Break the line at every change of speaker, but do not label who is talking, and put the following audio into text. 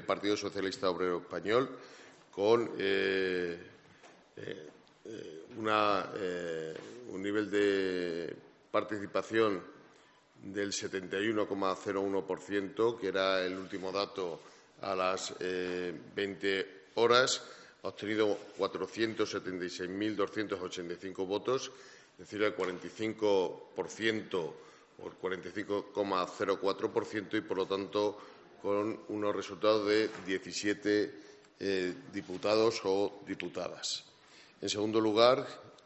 Partido Socialista Obrero Español, con un nivel de participación del 71,01%, que era el último dato a las 20 horas, ha obtenido 476.285 votos, es decir, el 45% o el 45,04%, y, por lo tanto, con unos resultados de 17 diputados o diputadas. En segundo lugar,